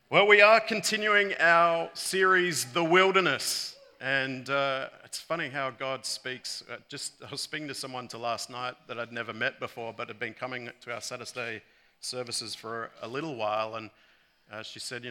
Well, we are continuing our series, The Wilderness, and it's funny how God speaks. I was speaking to someone last night that I'd never met before, but had been coming to our Saturday services for a little while, and she said,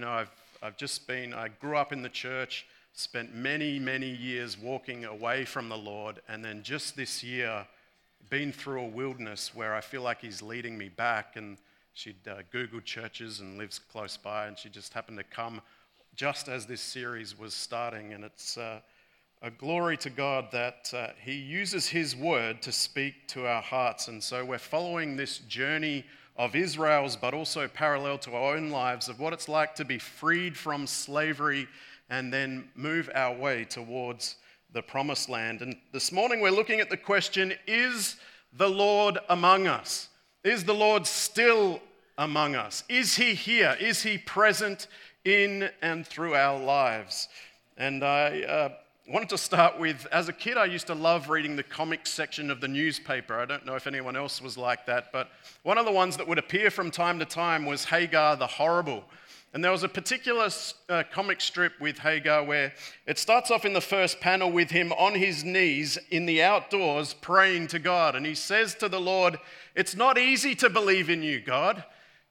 I grew up in the church, spent many, many years walking away from the Lord, and then just this year, been through a wilderness where I feel like He's leading me back. And she'd Googled churches and lives close by, and she just happened to come just as this series was starting. And it's a glory to God that He uses His word to speak to our hearts. And so we're following this journey of Israel's, but also parallel to our own lives, of what it's like to be freed from slavery and then move our way towards the promised land. And this morning we're looking at the question, is the Lord among us? Is the Lord still among us? Is He here? Is He present in and through our lives? And I wanted to start with, as a kid, I used to love reading the comics section of the newspaper. I don't know if anyone else was like that, but one of the ones that would appear from time to time was Hagar the Horrible. And there was a particular comic strip with Hagar where it starts off in the first panel with him on his knees in the outdoors praying to God. And he says to the Lord, "It's not easy to believe in you, God.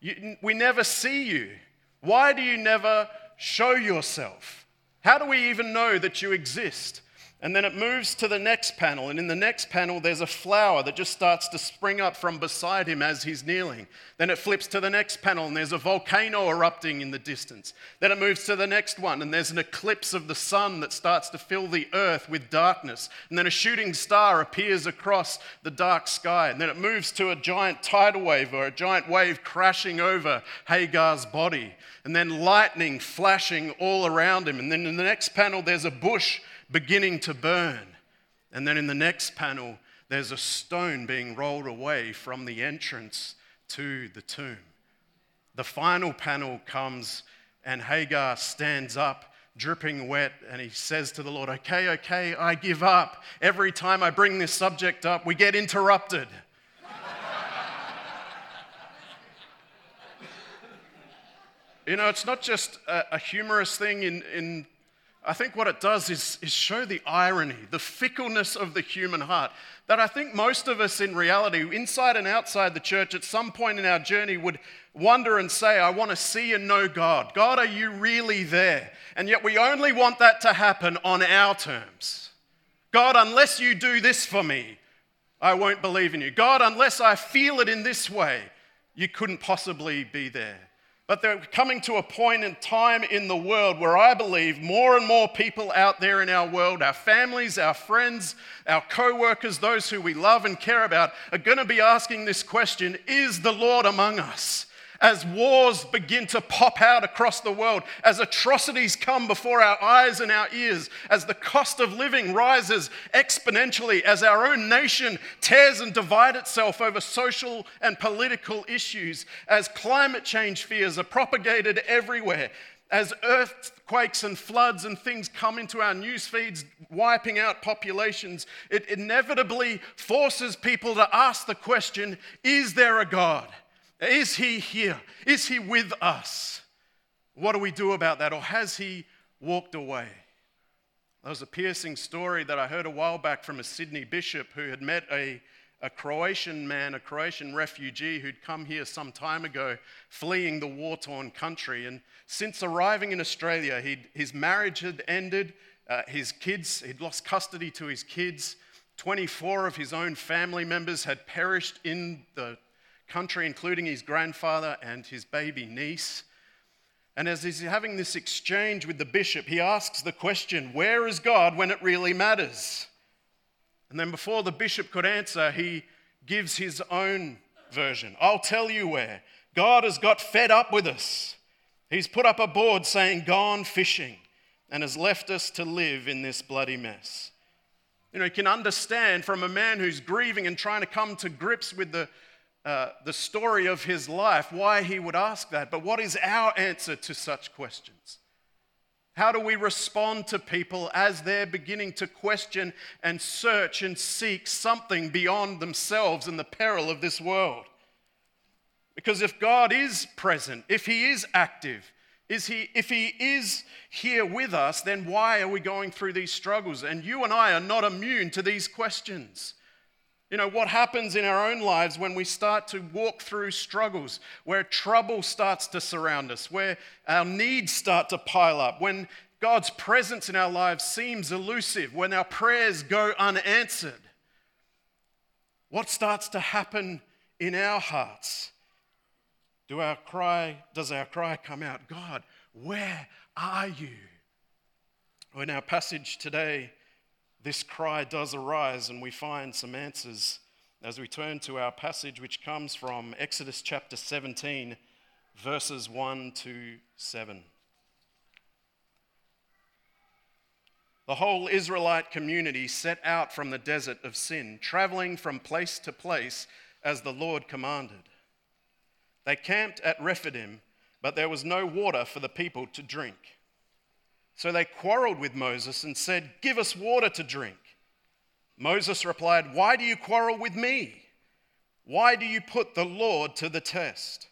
We never see you. Why do you never show yourself? How do we even know that you exist?" And then it moves to the next panel, and in the next panel there's a flower that just starts to spring up from beside him as he's kneeling. Then it flips to the next panel, and there's a volcano erupting in the distance. Then it moves to the next one, and there's an eclipse of the sun that starts to fill the earth with darkness. And then a shooting star appears across the dark sky. And then it moves to a giant tidal wave, or a giant wave crashing over Hagar's body. And then lightning flashing all around him. And then in the next panel there's a bush beginning to burn. And then in the next panel, there's a stone being rolled away from the entrance to the tomb. The final panel comes, and Hagar stands up, dripping wet, and he says to the Lord, okay, I give up. Every time I bring this subject up, we get interrupted. It's not just a humorous thing in I think what it does is show the irony, the fickleness of the human heart, that I think most of us in reality, inside and outside the church, at some point in our journey would wonder and say, I want to see and know God. God, are you really there? And yet we only want that to happen on our terms. God, unless you do this for me, I won't believe in you. God, unless I feel it in this way, you couldn't possibly be there. But they're coming to a point in time in the world where I believe more and more people out there in our world, our families, our friends, our co-workers, those who we love and care about, are going to be asking this question, is the Lord among us? As wars begin to pop out across the world, as atrocities come before our eyes and our ears, as the cost of living rises exponentially, as our own nation tears and divides itself over social and political issues, as climate change fears are propagated everywhere, as earthquakes and floods and things come into our news feeds, wiping out populations, it inevitably forces people to ask the question, is there a God? Is He here? Is He with us? What do we do about that? Or has He walked away? There was a piercing story that I heard a while back from a Sydney bishop who had met a Croatian man, a Croatian refugee who'd come here some time ago, fleeing the war-torn country. And since arriving in Australia, his marriage had ended, he'd lost custody to his kids. 24 of his own family members had perished in the country, including his grandfather and his baby niece. And as he's having this exchange with the bishop, he asks the question, where is God when it really matters? And then before the bishop could answer, he gives his own version. I'll tell you where. God has got fed up with us. He's put up a board saying, gone fishing, and has left us to live in this bloody mess. You can understand from a man who's grieving and trying to come to grips with the story of his life, why he would ask that. But what is our answer to such questions? How do we respond to people as they're beginning to question and search and seek something beyond themselves and the peril of this world? Because if God is present, if He is active, If he is here with us, then why are we going through these struggles? And you and I are not immune to these questions. What happens in our own lives when we start to walk through struggles, where trouble starts to surround us, where our needs start to pile up, when God's presence in our lives seems elusive, when our prayers go unanswered. What starts to happen in our hearts? Does our cry come out, God, where are you? Well, in our passage today, this cry does arise, and we find some answers as we turn to our passage, which comes from Exodus chapter 17, verses 1 to 7. The whole Israelite community set out from the desert of Sin, traveling from place to place as the Lord commanded. They camped at Rephidim, but there was no water for the people to drink. So they quarreled with Moses and said, "Give us water to drink." Moses replied, "Why do you quarrel with me? Why do you put the Lord to the test?"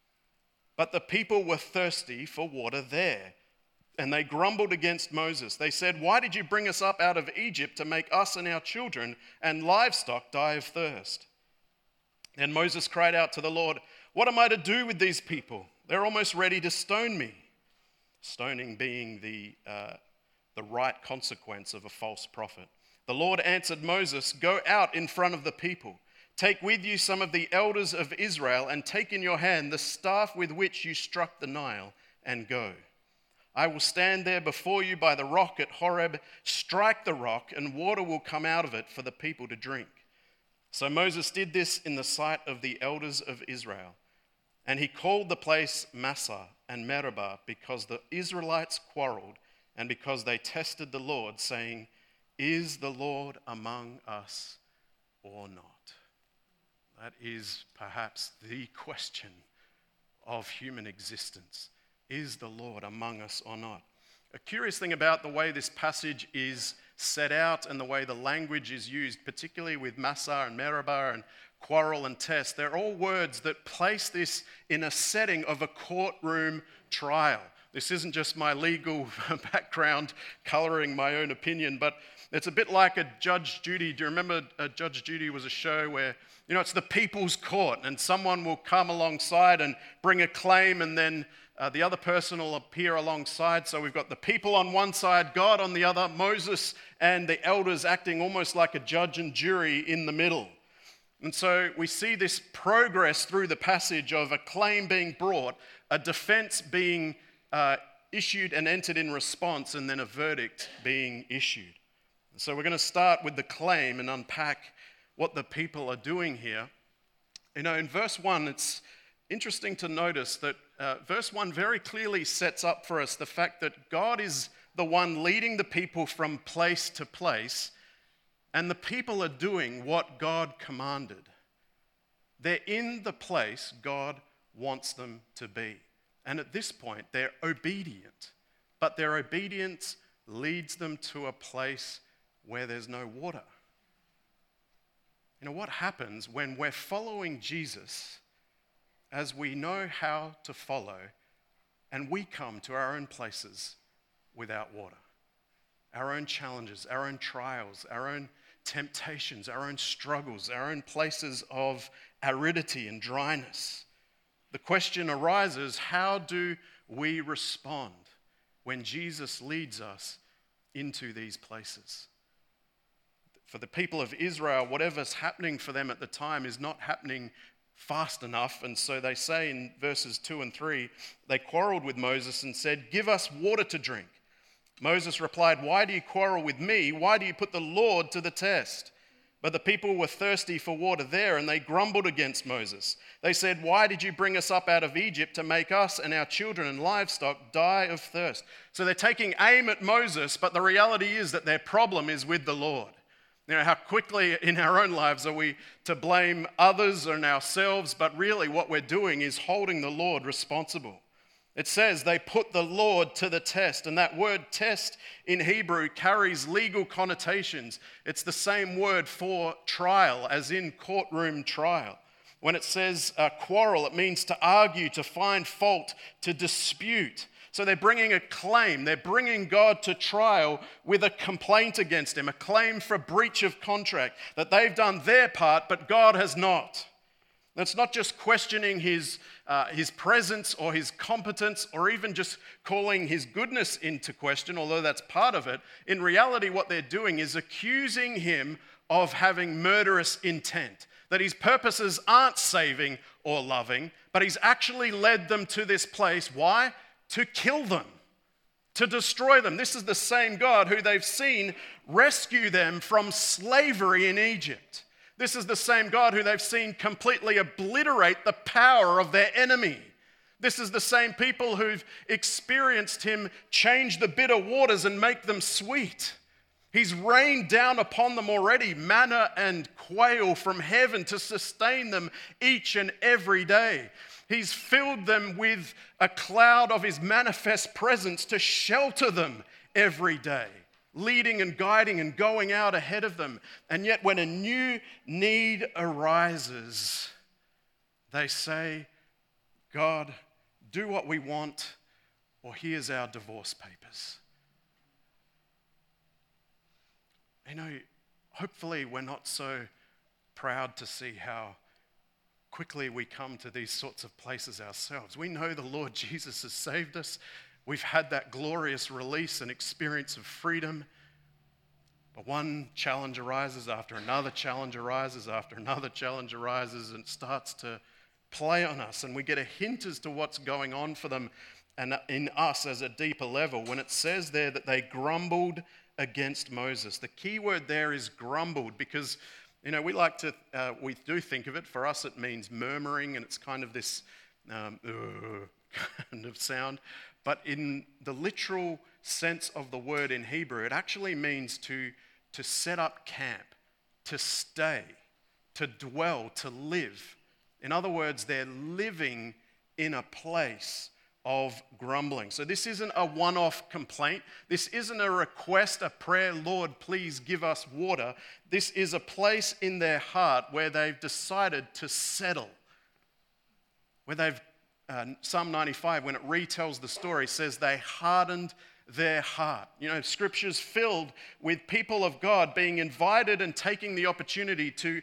But the people were thirsty for water there, and they grumbled against Moses. They said, "Why did you bring us up out of Egypt to make us and our children and livestock die of thirst?" And Moses cried out to the Lord, "What am I to do with these people? They're almost ready to stone me." Stoning being the right consequence of a false prophet. The Lord answered Moses, "Go out in front of the people. Take with you some of the elders of Israel and take in your hand the staff with which you struck the Nile and go. I will stand there before you by the rock at Horeb. Strike the rock and water will come out of it for the people to drink." So Moses did this in the sight of the elders of Israel. And he called the place Massah and Meribah because the Israelites quarreled and because they tested the Lord, saying, "Is the Lord among us or not?" That is perhaps the question of human existence. Is the Lord among us or not? A curious thing about the way this passage is set out and the way the language is used, particularly with Massah and Meribah and quarrel and test, they're all words that place this in a setting of a courtroom trial. This isn't just my legal background coloring my own opinion, but it's a bit like a Judge Judy. Do you remember Judge Judy was a show where, it's the people's court and someone will come alongside and bring a claim and then the other person will appear alongside. So we've got the people on one side, God on the other, Moses and the elders acting almost like a judge and jury in the middle. And so we see this progress through the passage of a claim being brought, a defense being issued and entered in response, and then a verdict being issued. So we're going to start with the claim and unpack what the people are doing here. In verse 1, it's interesting to notice that verse 1 very clearly sets up for us the fact that God is the one leading the people from place to place, and the people are doing what God commanded. They're in the place God wants them to be. And at this point, they're obedient. But their obedience leads them to a place where there's no water. What happens when we're following Jesus as we know how to follow, and we come to our own places without water? Our own challenges, our own trials, our own temptations, our own struggles, our own places of aridity and dryness. The question arises, how do we respond when Jesus leads us into these places? For the people of Israel, whatever's happening for them at the time is not happening fast enough. And so they say in verses 2 and 3, they quarreled with Moses and said, "Give us water to drink." Moses replied, "Why do you quarrel with me? Why do you put the Lord to the test?" But the people were thirsty for water there, and they grumbled against Moses. They said, "Why did you bring us up out of Egypt to make us and our children and livestock die of thirst?" So they're taking aim at Moses, but the reality is that their problem is with the Lord. How quickly in our own lives are we to blame others and ourselves, but really what we're doing is holding the Lord responsible. It says they put the Lord to the test, and that word test in Hebrew carries legal connotations. It's the same word for trial, as in courtroom trial. When it says quarrel, it means to argue, to find fault, to dispute. So they're bringing a claim. They're bringing God to trial with a complaint against him, a claim for breach of contract, that they've done their part, but God has not. It's not just questioning his presence or his competence or even just calling his goodness into question, although that's part of it. In reality, what they're doing is accusing him of having murderous intent, that his purposes aren't saving or loving, but he's actually led them to this place. Why? To kill them, to destroy them. This is the same God who they've seen rescue them from slavery in Egypt. This is the same God who they've seen completely obliterate the power of their enemy. This is the same people who've experienced him change the bitter waters and make them sweet. He's rained down upon them already manna and quail from heaven to sustain them each and every day. He's filled them with a cloud of his manifest presence to shelter them every day, leading and guiding and going out ahead of them. And yet when a new need arises, they say, God, do what we want, or here's our divorce papers. You know, hopefully we're not so proud to see how quickly we come to these sorts of places ourselves. We know the Lord Jesus has saved us. We've had that glorious release and experience of freedom. But one challenge arises after another challenge arises after another challenge arises, and it starts to play on us. And we get a hint as to what's going on for them and in us as a deeper level when it says there that they grumbled against Moses. The key word there is grumbled, because we do think of it. For us, it means murmuring, and it's kind of this kind of sound. But in the literal sense of the word in Hebrew, it actually means to set up camp, to stay, to dwell, to live. In other words, they're living in a place of grumbling. So this isn't a one-off complaint. This isn't a request, a prayer, Lord, please give us water. This is a place in their heart where they've decided to settle. Where they've, Psalm 95, when it retells the story, says they hardened their heart. You know, Scripture's filled with people of God being invited and taking the opportunity to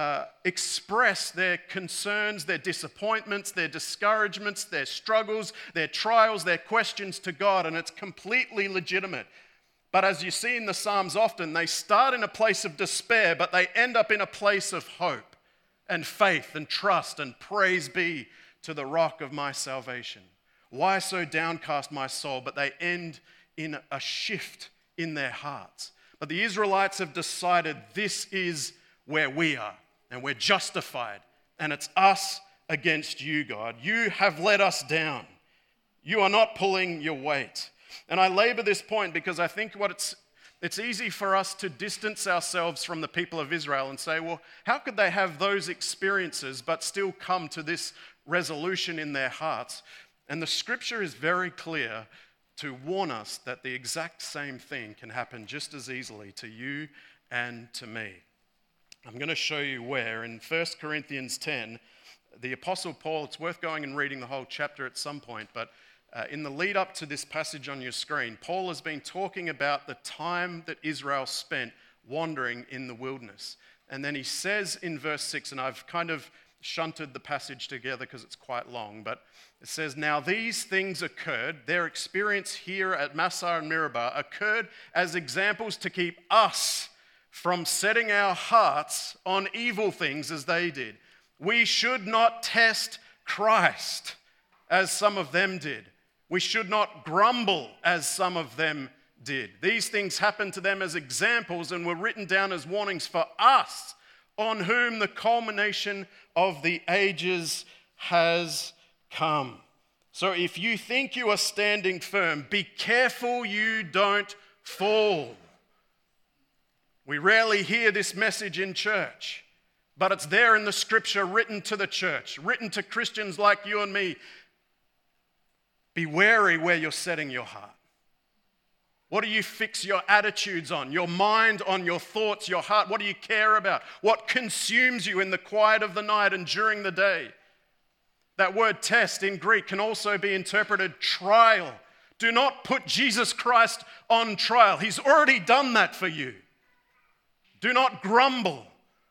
express their concerns, their disappointments, their discouragements, their struggles, their trials, their questions to God, and it's completely legitimate. But as you see in the Psalms often, they start in a place of despair, but they end up in a place of hope and faith and trust and praise be to the rock of my salvation. Why so downcast my soul? But they end in a shift in their hearts. But the Israelites have decided this is where we are, and we're justified, and it's us against you, God. You have let us down. You are not pulling your weight. And I labor this point because I think it's easy for us to distance ourselves from the people of Israel and say, well, how could they have those experiences but still come to this resolution in their hearts? And the Scripture is very clear to warn us that the exact same thing can happen just as easily to you and to me. I'm going to show you where. In 1 Corinthians 10, the Apostle Paul, it's worth going and reading the whole chapter at some point, but in the lead up to this passage on your screen, Paul has been talking about the time that Israel spent wandering in the wilderness. And then he says in verse 6, and I've kind of shunted the passage together because it's quite long, but it says, now these things occurred, their experience here at Massah and Meribah occurred as examples to keep us from setting our hearts on evil things as they did. We should not test Christ as some of them did. We should not grumble as some of them did. These things happened to them as examples and were written down as warnings for us, on whom the culmination of the ages has come. So if you think you are standing firm, be careful you don't fall. We rarely hear this message in church, but it's there in the Scripture, written to the church, written to Christians like you and me. Be wary where you're setting your heart. What do you fix your attitudes on? Your mind on, your thoughts, your heart? What do you care about? What consumes you in the quiet of the night and during the day? That word test in Greek can also be interpreted trial, Do not put Jesus Christ on trial. He's already done that for you. Do not grumble,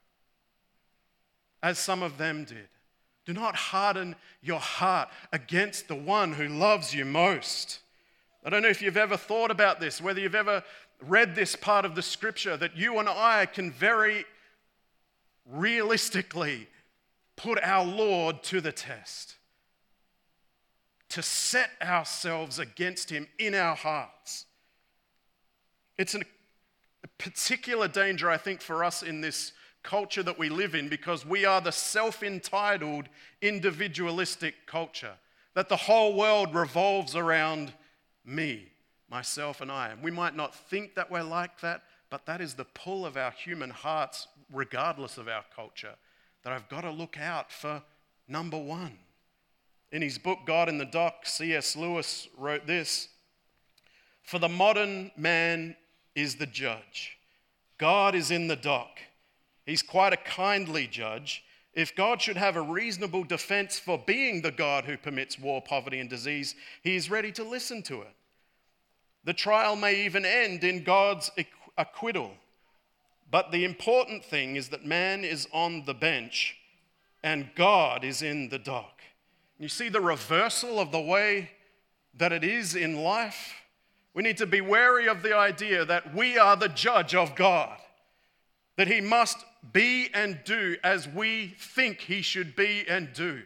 as some of them did. Do not harden your heart against the one who loves you most. I don't know if you've ever thought about this, whether you've ever read this part of the scripture, that you and I can very realistically put our Lord to the test, to set ourselves against him in our hearts. It's a particular danger, I think, for us in this culture that we live in, because we are the self-entitled, individualistic culture, that the whole world revolves around me, myself, and I. And we might not think that we're like that, but that is the pull of our human hearts, regardless of our culture, that I've got to look out for number one. In his book, God in the Dock, C.S. Lewis wrote this: "For the modern man is the judge. God is in the dock. He's quite a kindly judge. If God should have a reasonable defense for being the God who permits war, poverty, and disease, he is ready to listen to it. The trial may even end in God's acquittal. But the important thing is that man is on the bench and God is in the dock." You see the reversal of the way that it is in life? We need to be wary of the idea that we are the judge of God, that he must be and do as we think he should be and do,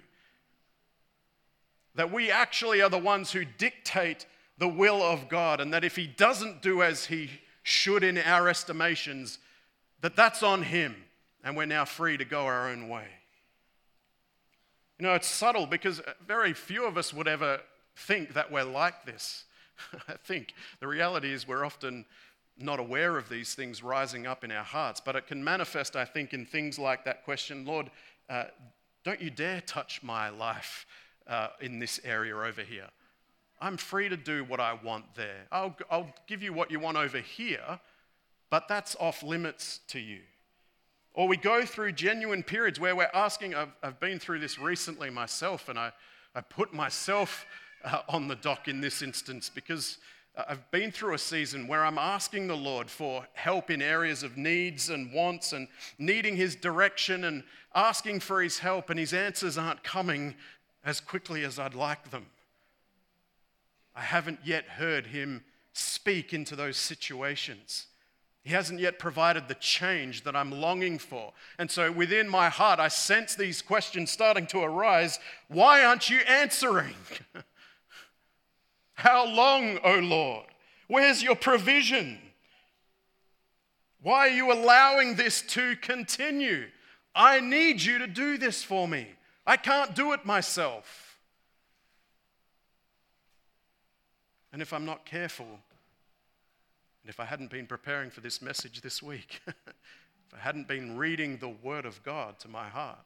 that we actually are the ones who dictate the will of God, and that if he doesn't do as he should in our estimations, that's on him, and we're now free to go our own way. You know, it's subtle because very few of us would ever think that we're like this. I think the reality is we're often not aware of these things rising up in our hearts, but it can manifest, I think, in things like that question: Lord, don't you dare touch my life in this area over here. I'm free to do what I want there. I'll give you what you want over here, but that's off limits to you. Or we go through genuine periods where we're asking, I've been through this recently myself, and I put myself on the dock in this instance, because I've been through a season where I'm asking the Lord for help in areas of needs and wants and needing his direction and asking for his help, and his answers aren't coming as quickly as I'd like them. I haven't yet heard him speak into those situations. He hasn't yet provided the change that I'm longing for. And so within my heart, I sense these questions starting to arise. Why aren't you answering? How long, O Lord? Where's your provision? Why are you allowing this to continue? I need you to do this for me. I can't do it myself. And if I'm not careful, and if I hadn't been preparing for this message this week, if I hadn't been reading the Word of God to my heart,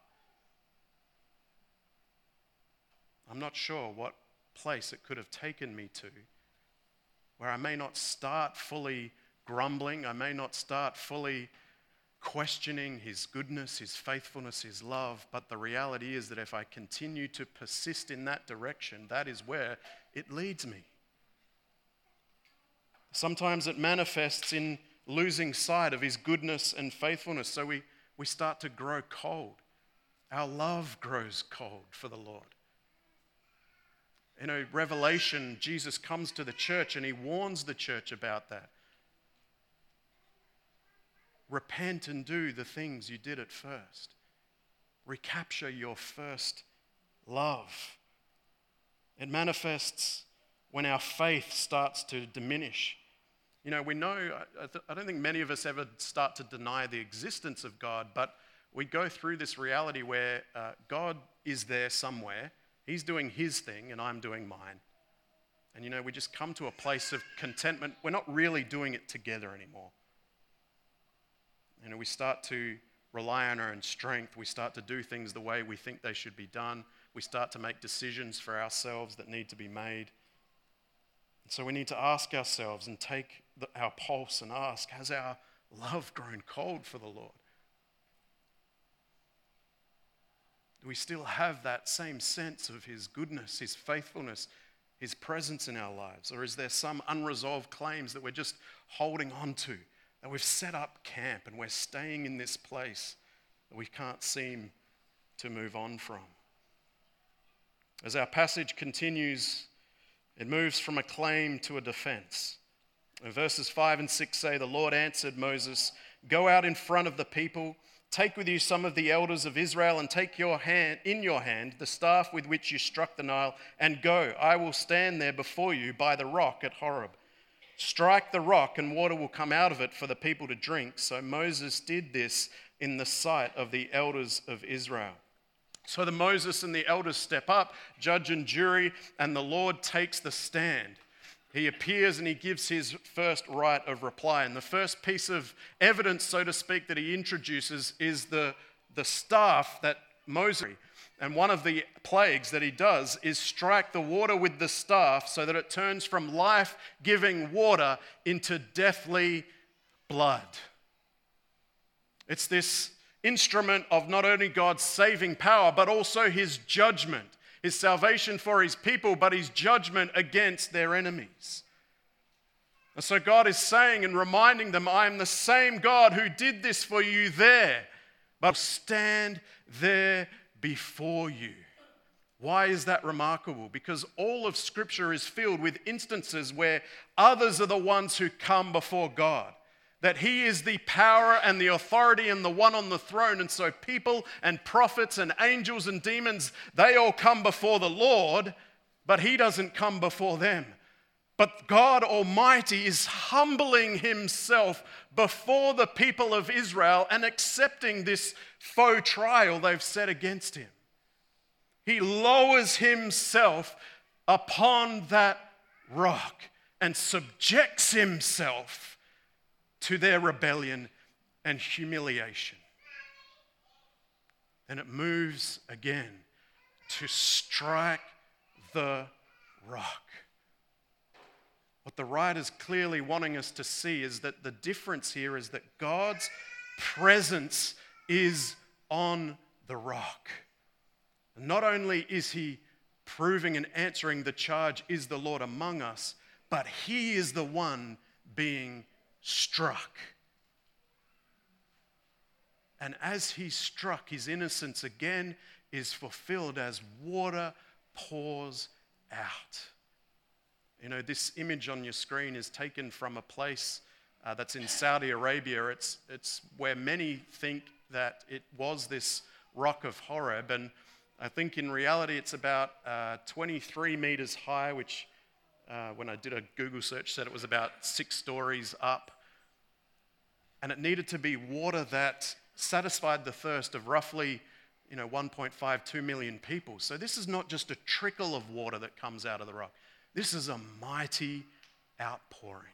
I'm not sure what place it could have taken me to, where I may not start fully grumbling, I may not start fully questioning his goodness, his faithfulness, his love, but the reality is that if I continue to persist in that direction, that is where it leads me. Sometimes it manifests in losing sight of his goodness and faithfulness, so we start to grow cold. Our love grows cold for the Lord. In Revelation, Jesus comes to the church and he warns the church about that. Repent and do the things you did at first. Recapture your first love. It manifests when our faith starts to diminish. You know, we know, I don't think many of us ever start to deny the existence of God, but we go through this reality where God is there somewhere. He's doing his thing and I'm doing mine. And you know, we just come to a place of contentment. We're not really doing it together anymore. You know, we start to rely on our own strength. We start to do things the way we think they should be done. We start to make decisions for ourselves that need to be made. And so we need to ask ourselves and take our pulse and ask, has our love grown cold for the Lord? Do we still have that same sense of his goodness, his faithfulness, his presence in our lives? Or is there some unresolved claims that we're just holding on to, that we've set up camp and we're staying in this place that we can't seem to move on from? As our passage continues, it moves from a claim to a defense. And verses 5 and 6 say, "The Lord answered Moses, 'Go out in front of the people, take with you some of the elders of Israel, and take in your hand the staff with which you struck the Nile, and go. I will stand there before you by the rock at Horeb. Strike the rock, and water will come out of it for the people to drink.' So Moses did this in the sight of the elders of Israel." So Moses and the elders step up, judge and jury, and the Lord takes the stand. He appears and he gives his first right of reply. And the first piece of evidence, so to speak, that he introduces is the staff that Moses, and one of the plagues that he does is strike the water with the staff so that it turns from life-giving water into deathly blood. It's this instrument of not only God's saving power, but also his judgment, his salvation for his people, but his judgment against their enemies. And so God is saying and reminding them, I am the same God who did this for you there, but I'll stand there before you. Why is that remarkable? Because all of Scripture is filled with instances where others are the ones who come before God. That he is the power and the authority and the one on the throne. And so people and prophets and angels and demons, they all come before the Lord, but he doesn't come before them. But God Almighty is humbling himself before the people of Israel and accepting this faux trial they've set against him. He lowers himself upon that rock and subjects himself to their rebellion and humiliation. Then it moves again to strike the rock. What the writer's clearly wanting us to see is that the difference here is that God's presence is on the rock. Not only is he proving and answering the charge, is the Lord among us, but he is the one being struck. And as he's struck, his innocence again is fulfilled as water pours out. You know, this image on your screen is taken from a place that's in Saudi Arabia. It's where many think that it was this rock of Horeb, and I think in reality it's about 23 meters high, which when I did a Google search said it was about 6 stories up. And it needed to be water that satisfied the thirst of roughly 1.5, 2 million people. So this is not just a trickle of water that comes out of the rock. This is a mighty outpouring.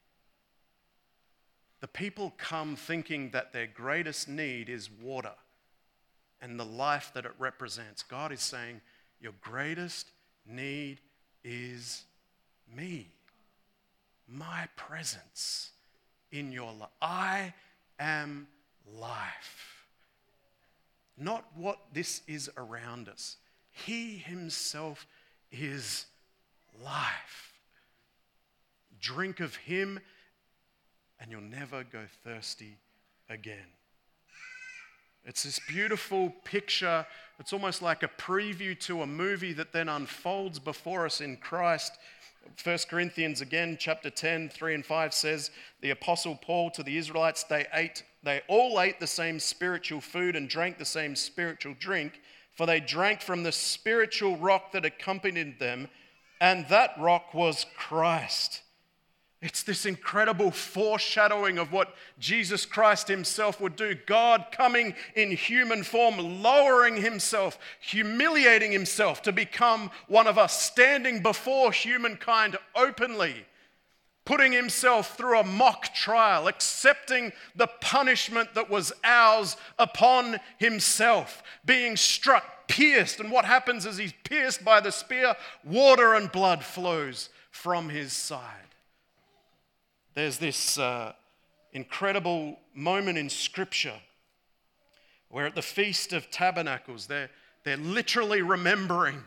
The people come thinking that their greatest need is water and the life that it represents. God is saying, your greatest need is me, my presence in your life. I am life. Not what this is around us. He himself is life. Drink of him and you'll never go thirsty again. It's this beautiful picture. It's almost like a preview to a movie that then unfolds before us in Christ. 1 Corinthians again, chapter 10, 3 and 5 says, the Apostle Paul to the Israelites, they all ate the same spiritual food and drank the same spiritual drink, for they drank from the spiritual rock that accompanied them, and that rock was Christ. It's this incredible foreshadowing of what Jesus Christ himself would do. God coming in human form, lowering himself, humiliating himself to become one of us, standing before humankind openly, putting himself through a mock trial, accepting the punishment that was ours upon himself, being struck, pierced. And what happens as he's pierced by the spear? Water and blood flows from his side. There's this incredible moment in Scripture where at the Feast of Tabernacles, they're literally remembering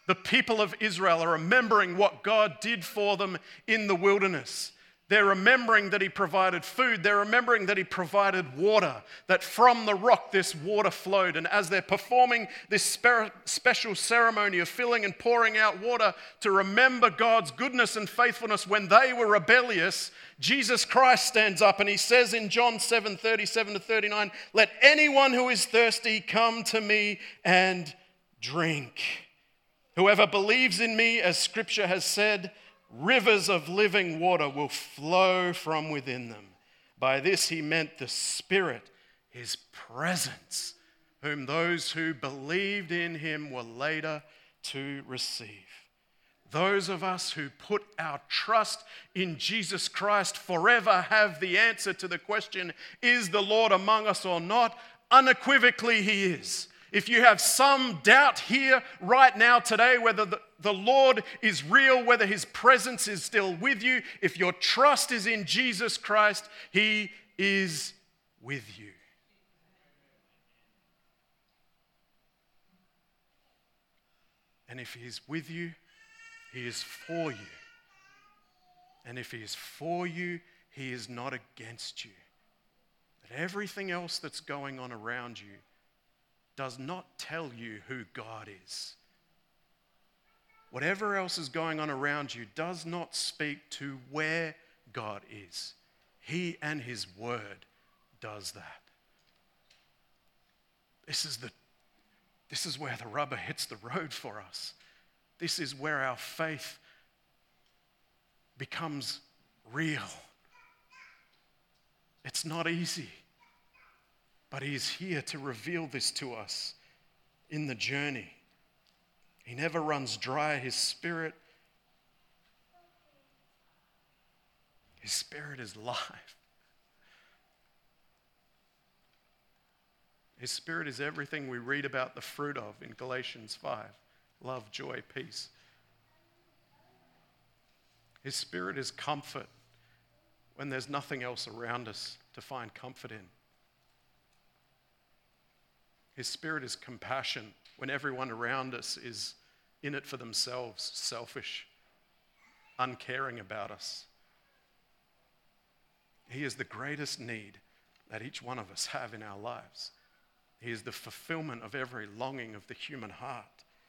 The people of Israel are remembering what God did for them in the wilderness. They're remembering that he provided food. They're remembering that he provided water, that from the rock this water flowed. And as they're performing this special ceremony of filling and pouring out water to remember God's goodness and faithfulness when they were rebellious, Jesus Christ stands up and he says in John 7:37-39, "Let anyone who is thirsty come to me and drink. Whoever believes in me, as Scripture has said, rivers of living water will flow from within them." By this he meant the Spirit, his presence, whom those who believed in him were later to receive. Those of us who put our trust in Jesus Christ forever have the answer to the question, is the Lord among us or not? Unequivocally, he is. If you have some doubt here right now today, whether the Lord is real, whether his presence is still with you, if your trust is in Jesus Christ, he is with you. And if he is with you, he is for you. And if he is for you, he is not against you. That everything else that's going on around you does not tell you who God is. Whatever else is going on around you does not speak to where God is. He and his word does that. This is where the rubber hits the road for us. This is where our faith becomes real. It's not easy. But he is here to reveal this to us in the journey. He never runs dry. His Spirit is life. His Spirit is everything we read about the fruit of in Galatians 5. Love, joy, peace. His Spirit is comfort when there's nothing else around us to find comfort in. His Spirit is compassion when everyone around us is in it for themselves, selfish, uncaring about us. He is the greatest need that each one of us have in our lives. He is the fulfillment of every longing of the human heart.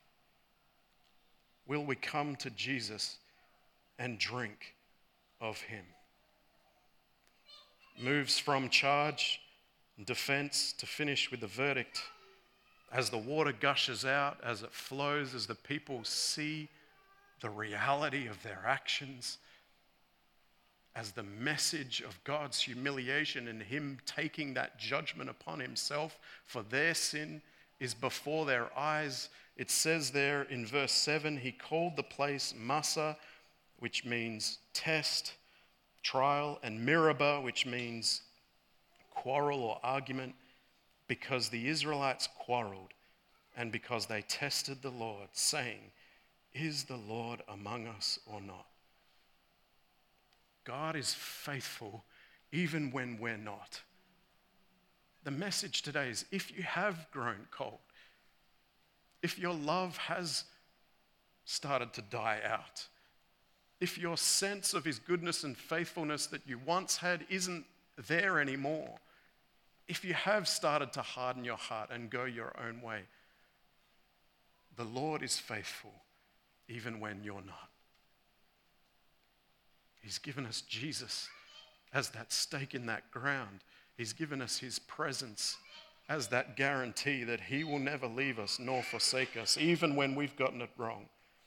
Will we come to Jesus and drink of him? Moves from charge and defense to finish with the verdict. As the water gushes out, as it flows, as the people see the reality of their actions, as the message of God's humiliation and him taking that judgment upon himself for their sin is before their eyes, it says there in verse 7, he called the place Massah, which means test, trial, and Meribah, which means quarrel or argument, because the Israelites quarreled and because they tested the Lord, saying, "Is the Lord among us or not?" God is faithful even when we're not. The message today is, if you have grown cold, if your love has started to die out, if your sense of his goodness and faithfulness that you once had isn't there anymore, if you have started to harden your heart and go your own way, the Lord is faithful even when you're not. He's given us Jesus as that stake in that ground. He's given us his presence as that guarantee that he will never leave us nor forsake us, even when we've gotten it wrong.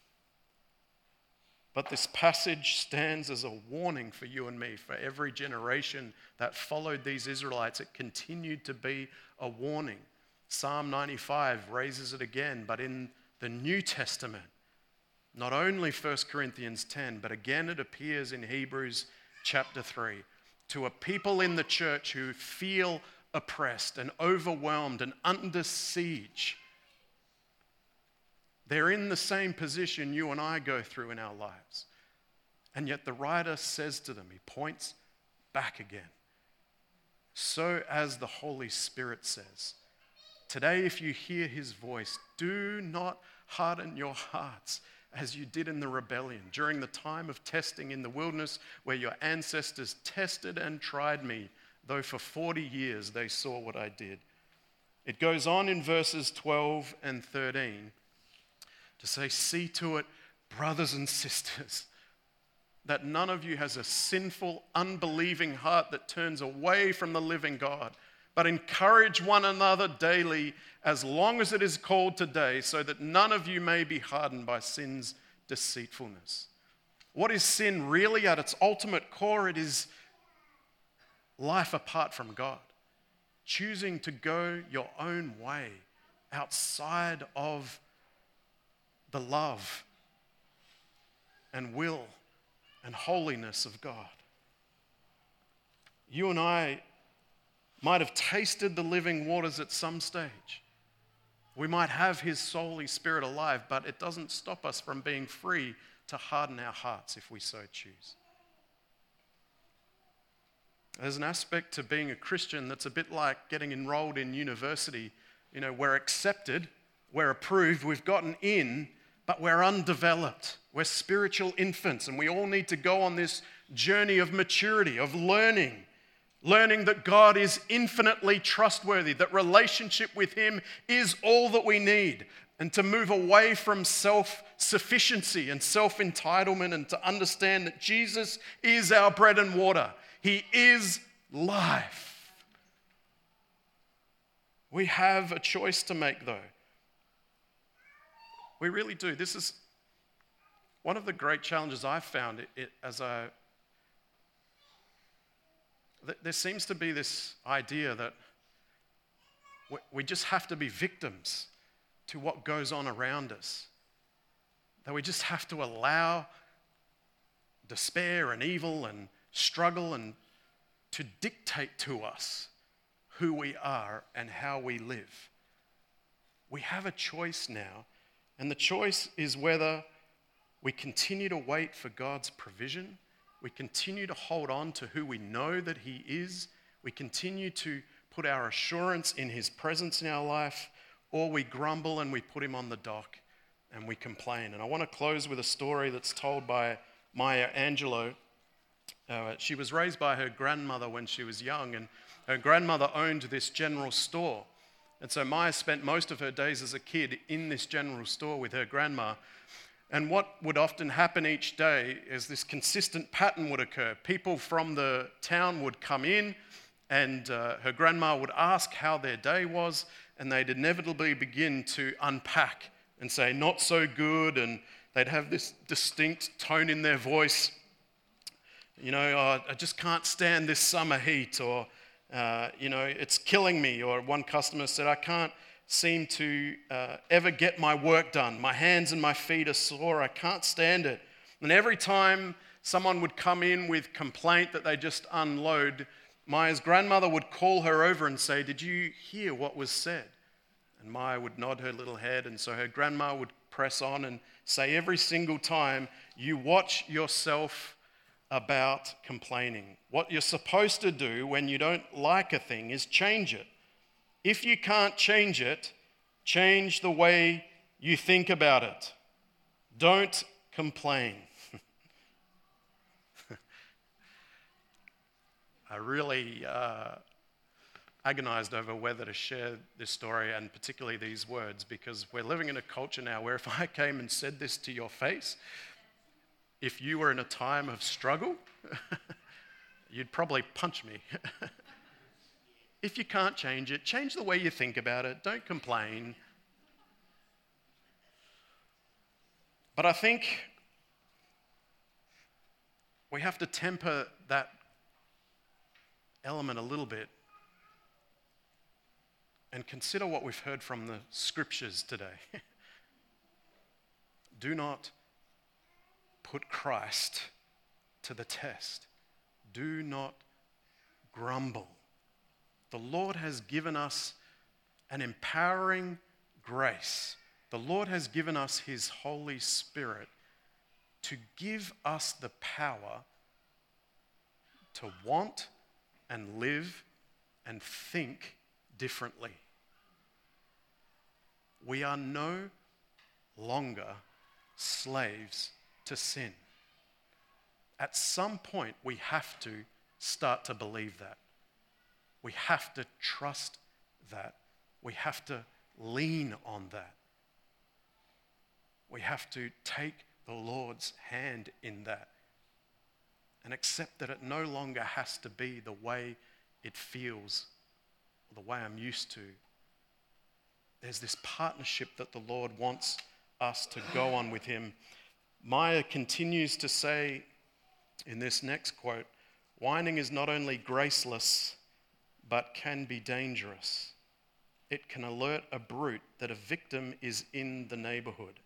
But this passage stands as a warning for you and me, for every generation that followed these Israelites. It continued to be a warning. Psalm 95 raises it again, but in the New Testament, not only 1 Corinthians 10, but again it appears in Hebrews chapter 3, to a people in the church who feel oppressed and overwhelmed and under siege. They're in the same position you and I go through in our lives. And yet the writer says to them, he points back again. So as the Holy Spirit says, today if you hear his voice, do not harden your hearts as you did in the rebellion during the time of testing in the wilderness where your ancestors tested and tried me, though for 40 years they saw what I did. It goes on in verses 12 and 13 to say, see to it, brothers and sisters, that none of you has a sinful, unbelieving heart that turns away from the living God, but encourage one another daily as long as it is called today, so that none of you may be hardened by sin's deceitfulness. What is sin really at its ultimate core? It is life apart from God. Choosing to go your own way outside of the love and will and holiness of God. You and I might have tasted the living waters at some stage. We might have His Holy Spirit alive, but it doesn't stop us from being free to harden our hearts if we so choose. There's an aspect to being a Christian that's a bit like getting enrolled in university. You know, we're accepted, we're approved, we've gotten in, but we're undeveloped. We're spiritual infants, and we all need to go on this journey of maturity, of learning that God is infinitely trustworthy, that relationship with Him is all that we need, and to move away from self-sufficiency and self-entitlement, and to understand that Jesus is our bread and water. He is life. We have a choice to make, though. We really do. This is one of the great challenges I've found there seems to be this idea that we just have to be victims to what goes on around us. That we just have to allow despair and evil and struggle and to dictate to us who we are and how we live. We have a choice now, and the choice is whether we continue to wait for God's provision, we continue to hold on to who we know that He is, we continue to put our assurance in His presence in our life, or we grumble and we put Him on the dock and we complain. And I want to close with a story that's told by Maya Angelou. She was raised by her grandmother when she was young, and her grandmother owned this general store. And so Maya spent most of her days as a kid in this general store with her grandma. And what would often happen each day is this consistent pattern would occur. People from the town would come in, and her grandma would ask how their day was, and they'd inevitably begin to unpack and say, not so good, and they'd have this distinct tone in their voice. You know, I just can't stand this summer heat, or, it's killing me. Or one customer said, I can't seem to ever get my work done. My hands and my feet are sore. I can't stand it. And every time someone would come in with complaint that they just unload, Maya's grandmother would call her over and say, did you hear what was said? And Maya would nod her little head, and so her grandma would press on and say every single time, you watch yourself about complaining. What you're supposed to do when you don't like a thing is change it. If you can't change it, change the way you think about it. Don't complain. I really agonized over whether to share this story, and particularly these words, because we're living in a culture now where if I came and said this to your face, if you were in a time of struggle, you'd probably punch me. If you can't change it, change the way you think about it. Don't complain. But I think we have to temper that element a little bit and consider what we've heard from the scriptures today. Do not put Christ to the test. Do not grumble. The Lord has given us an empowering grace. The Lord has given us His Holy Spirit to give us the power to want and live and think differently. We are no longer slaves to sin. At some point, we have to start to believe that. We have to trust that. We have to lean on that. We have to take the Lord's hand in that and accept that it no longer has to be the way it feels or the way I'm used to. There's this partnership that the Lord wants us to go on with him. Maya continues to say in this next quote, whining is not only graceless, but can be dangerous. It can alert a brute that a victim is in the neighborhood.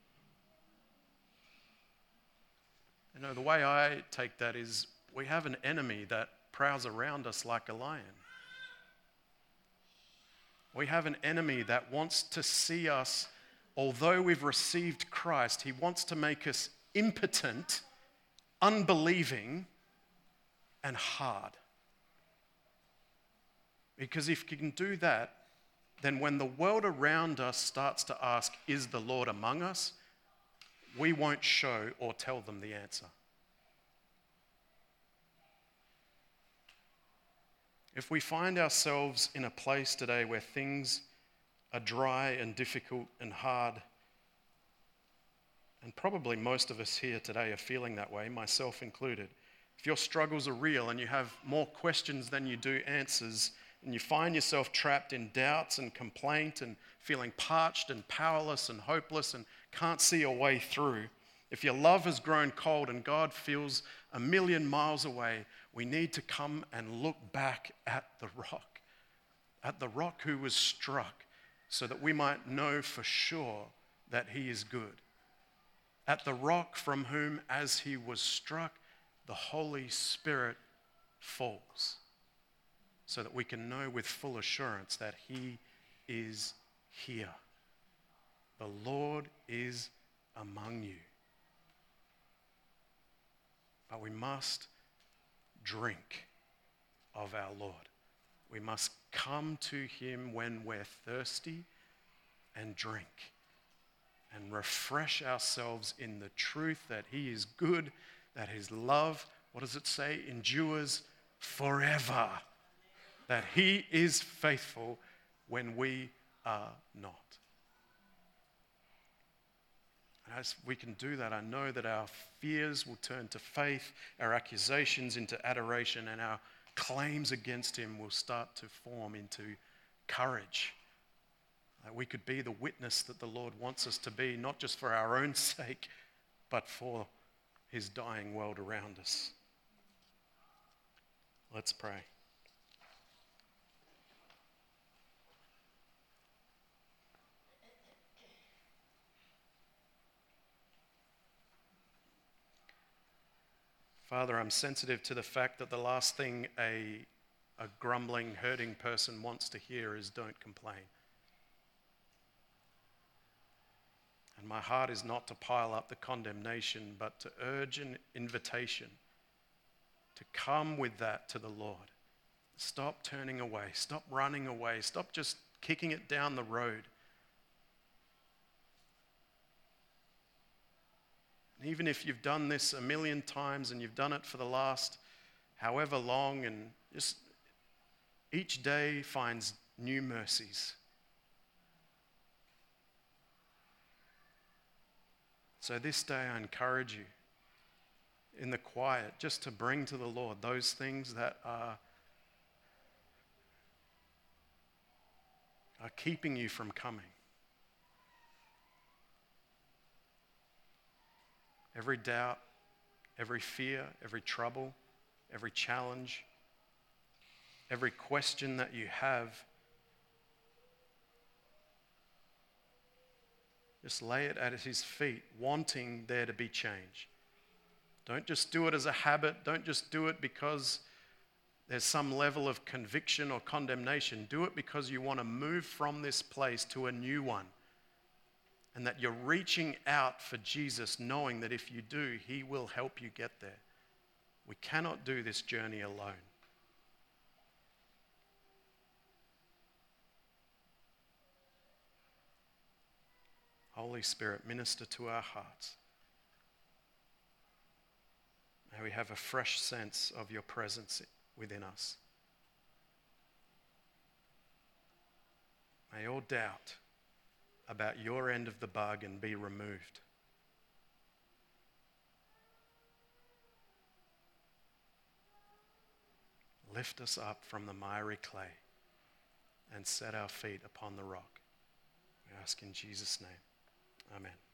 You know, the way I take that is we have an enemy that prowls around us like a lion. We have an enemy that wants to see us, although we've received Christ, he wants to make us impotent, unbelieving, and hard. Because if you can do that, then when the world around us starts to ask, is the Lord among us? We won't show or tell them the answer. If we find ourselves in a place today where things are dry and difficult and hard, and probably most of us here today are feeling that way, myself included. If your struggles are real and you have more questions than you do answers, and you find yourself trapped in doubts and complaint and feeling parched and powerless and hopeless and can't see your way through, if your love has grown cold and God feels a million miles away, we need to come and look back at the rock who was struck, so that we might know for sure that he is good. At the rock from whom, as he was struck, the Holy Spirit falls, so that we can know with full assurance that he is here. The Lord is among you. But we must drink of our Lord. We must come to him when we're thirsty and drink and refresh ourselves in the truth that he is good, that his love, what does it say, endures forever, that he is faithful when we are not. And as we can do that, I know that our fears will turn to faith, our accusations into adoration, and our claims against him will start to form into courage. That we could be the witness that the Lord wants us to be, not just for our own sake, but for his dying world around us. Let's pray. Father, I'm sensitive to the fact that the last thing a grumbling, hurting person wants to hear is don't complain. And my heart is not to pile up the condemnation, but to urge an invitation to come with that to the Lord. Stop turning away. Stop running away. Stop just kicking it down the road. And even if you've done this a million times and you've done it for the last however long, and just each day finds new mercies. So this day I encourage you in the quiet just to bring to the Lord those things that are keeping you from coming. Every doubt, every fear, every trouble, every challenge, every question that you have, just lay it at his feet, wanting there to be change. Don't just do it as a habit. Don't just do it because there's some level of conviction or condemnation. Do it because you want to move from this place to a new one. And that you're reaching out for Jesus, knowing that if you do, he will help you get there. We cannot do this journey alone. Holy Spirit, minister to our hearts. May we have a fresh sense of your presence within us. May all doubt about your end of the bargain be removed. Lift us up from the miry clay and set our feet upon the rock. We ask in Jesus' name. Amen.